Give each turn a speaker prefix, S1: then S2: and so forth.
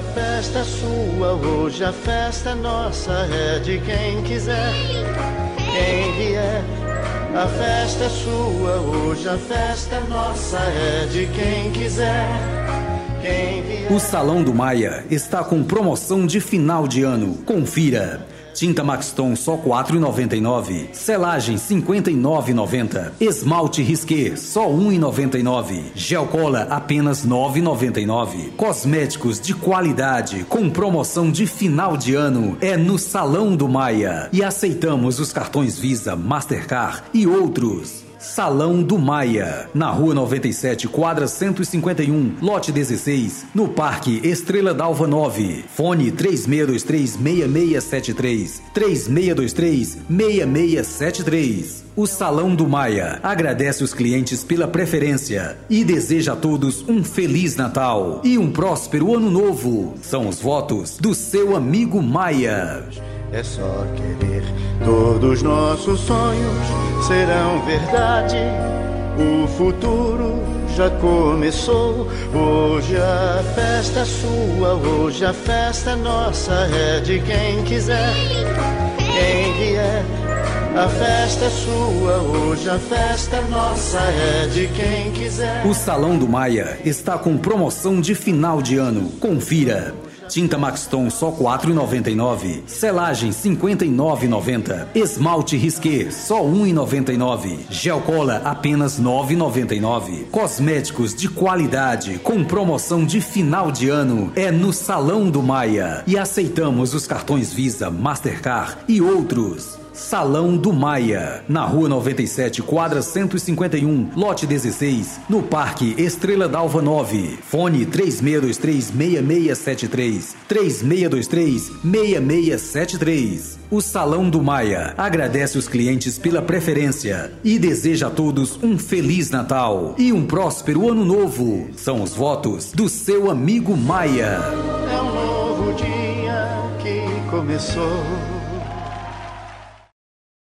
S1: festa é sua, hoje a festa é nossa, é de quem quiser, quem vier. A festa é sua, hoje a festa é nossa, é de quem quiser, quem vier.
S2: O Salão do Maia está com promoção de final de ano. Confira. Tinta Maxton só R$ 4,99. Selagem R$ 59,90. Esmalte Risqué só R$ 1,99. Gel Cola apenas R$ 9,99. Cosméticos de qualidade com promoção de final de ano é no Salão do Maia. E aceitamos os cartões Visa, Mastercard e outros. Salão do Maia, na Rua 97, quadra 151, lote 16, no Parque Estrela d'Alva 9. Fone 3623-6673, 3623-6673. O Salão do Maia agradece os clientes pela preferência e deseja a todos um Feliz Natal e um próspero Ano Novo. São os votos do seu amigo Maia.
S1: É só querer, todos nossos sonhos serão verdade. O futuro já começou. Hoje a festa é sua, hoje a festa é nossa, é de quem quiser, quem vier. A festa é sua, hoje a festa é nossa, é de quem quiser.
S2: O Salão do Maia está com promoção de final de ano. Confira. Tinta Maxton só R$ 4,99. Selagem R$ 59,90. Esmalte Risqué só R$ 1,99. Gel Cola apenas R$ 9,99. Cosméticos de qualidade com promoção de final de ano é no Salão do Maia. E aceitamos os cartões Visa, Mastercard e outros. Salão do Maia, na Rua 97, quadra 151, lote 16, no Parque Estrela d'Alva 9. Fone 3623-6673, 3623-6673. O Salão do Maia agradece os clientes pela preferência e deseja a todos um Feliz Natal e um próspero Ano Novo. São os votos do seu amigo Maia.
S1: É um novo dia que começou.